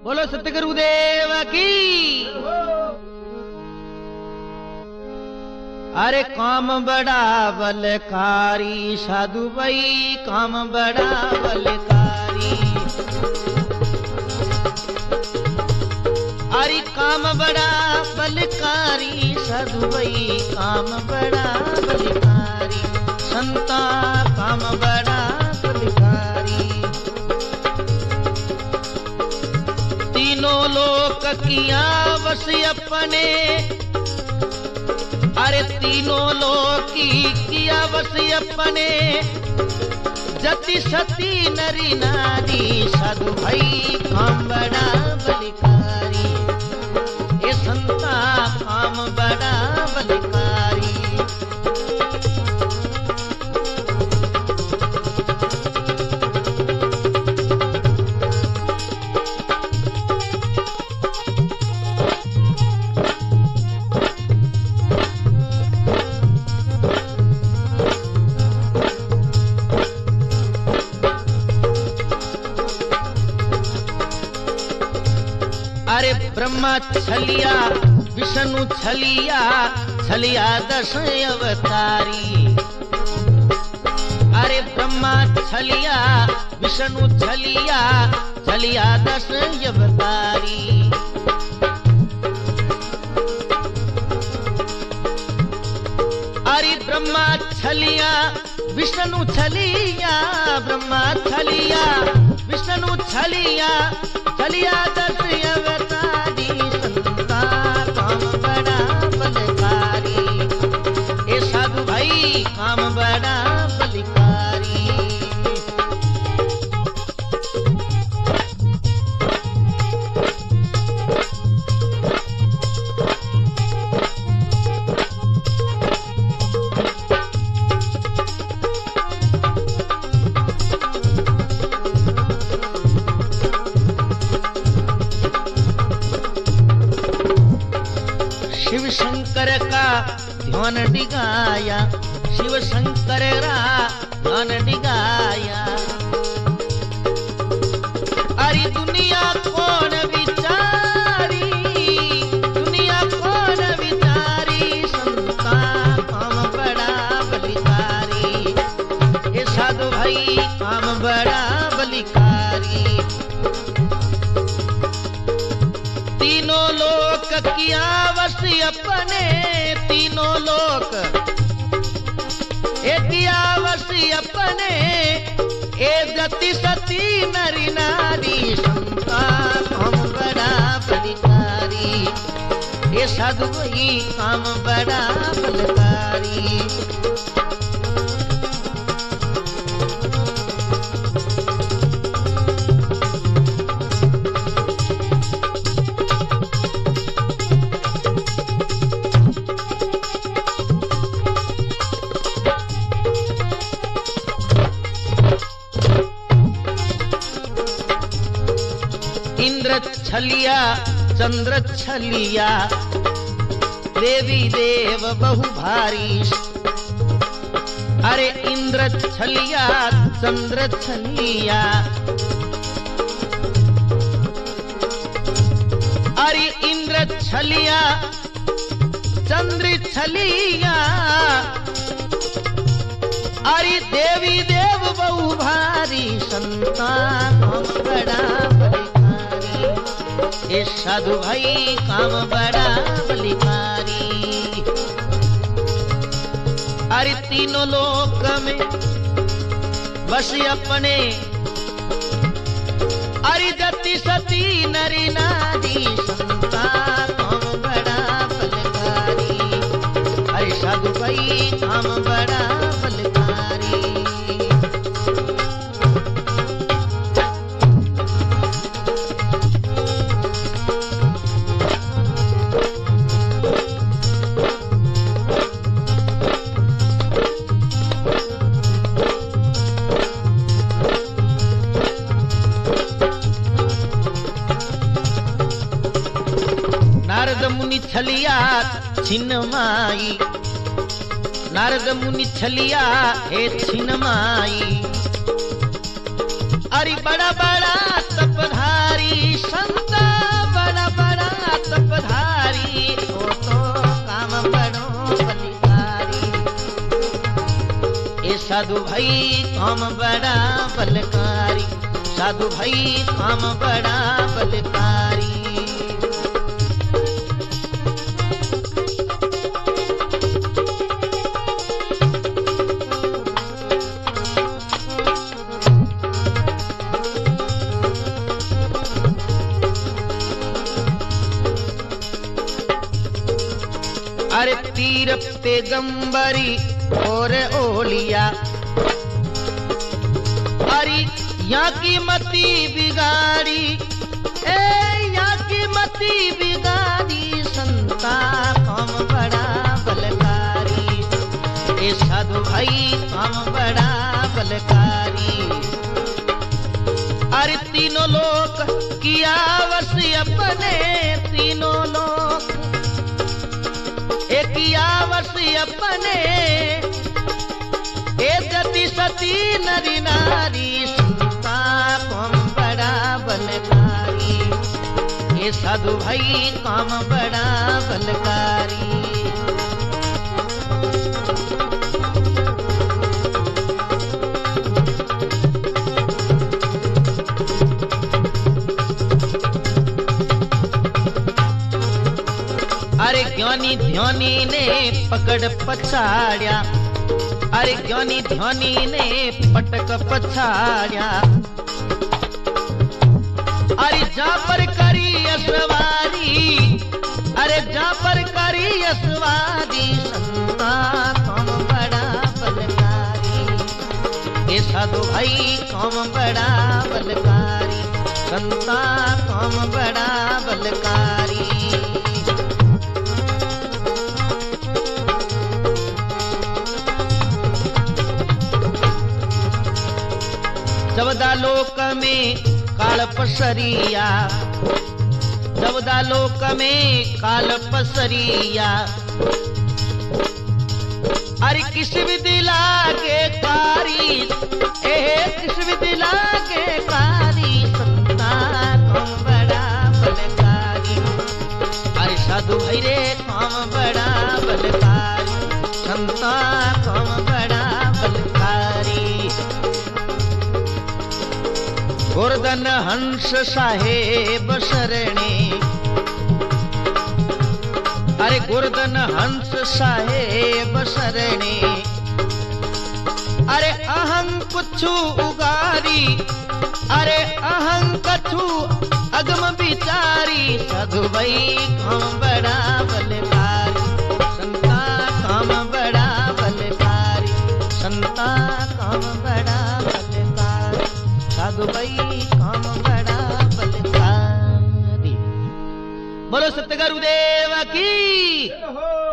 बोलो सतगुरुदेव की। अरे काम बड़ा बलकारी साधु भाई, काम बड़ा बलकारी। अरे काम बड़ा बलकारी साधु भाई, काम बड़ा बलकारी। संता काम बड़ा बलकारी। तीनों लोक किया बस अपने, अरे तीनों लोक किया बस अपने। जति सती नरी नारी साधु भाई, काम बड़ा बलिकारी। ये संता काम बड़ा बलिकारी। अरे ब्रह्मा छलिया विष्णु छलिया, छलिया 10 अवतारी। अरे ब्रह्मा छलिया विष्णु छलिया, छलिया 10 अवतारी। अरे ब्रह्मा छलिया विष्णु छलिया, ब्रह्मा छलिया विष्णु छलिया, छलिया 10 अवतारी। संता काम बड़ा बलकारी। ए साधु भाई काम बड़ा बलकारी। शिव शंकर का ध्यान डिगाया, शिव शंकर रा ध्यान डिगाया। अरे दुनिया कौन विचारी, दुनिया कौन विचारी। संता काम बड़ा बलिकारी। ये साधु भाई काम बड़ा बलिकारी। तीनों लोक किया वश अपने, तीनों लोक एक किया वश अपने। ए जति सती नरी नारी संता काम बड़ा बलिकारी। ए साधु भाई काम बड़ा बलकारी। इंद्र छलिया चंद्र छलिया, देवी देव बहु भारी। अरे इंद्र छलिया चंद्र छलिया, अरे इंद्र छलिया चंद्र छलिया। अरे देवी देव बहु भारी। संता काम बड़ा बलिकारी। ए साधु भाई काम बड़ा बलिकारी। अरे तीनों लोक में बस अपने। अरे जति सती नरी नारी संता काम बड़ा बलिकारी। अरे साधु भाई काम बड़ा बलिकारी। नारद मुनि छलिया छिन्नमाई, नारद मुनि छलिया हे छिन्नमाई। अरे बड़ा बड़ा तपधारी संता साधु भाई काम बड़ा बलकारी, साधु भाई काम बड़ा बलकारी। अरे पीर पैगंबरी और ओलिया, अरे यहाँ की मती बिगाड़ी, यहाँ की मती बिगाड़ी, संता काम बड़ा बलकारी, ए साधु भाई काम बड़ा बलकारी। अरे तीनों लोक किया वश अपने, तीनों लोक एक आवस अपने, ए जति सती नरी नारी, संता काम बड़ा बलकारी, ए साधु भाई काम बड़ा बलकारी। अरे ज्ञानी ध्यानी ने पकड़ पछाड़िया, अरे ज्ञानी ध्यानी ने पटक पछाड़िया, अरे जा पर करी असवारी, अरे जा पर करी असवारी, संता काम बड़ा बलकारी, ए साधु भाई काम बड़ा बलकारी, संता काम बड़ा बलकारी। चौदह लोक में काल पसरिया, चौदह लोक में काल पसरिया, अरे किस विधि लागे कारी, किस विधि लागे कारी, संता काम बड़ा बलकारी, अरे साधु भाई रे काम बड़ा बलकारी, संता काम बड़ा बलकारी। गोर्धन हंस साहेब शरणे, अरे गोर्धन हंस साहेब शरणे, अरे अहं कुछु उगारी, अरे अहं कछु अगम विचारी, साधु भाई काम बड़ा बलकारी, संता काम बड़ा बलकारी, संता काम बड़ा बलकारी, साधु भाई काम बड़ा बलकारी। बोलो सत्य गुरुदेव की।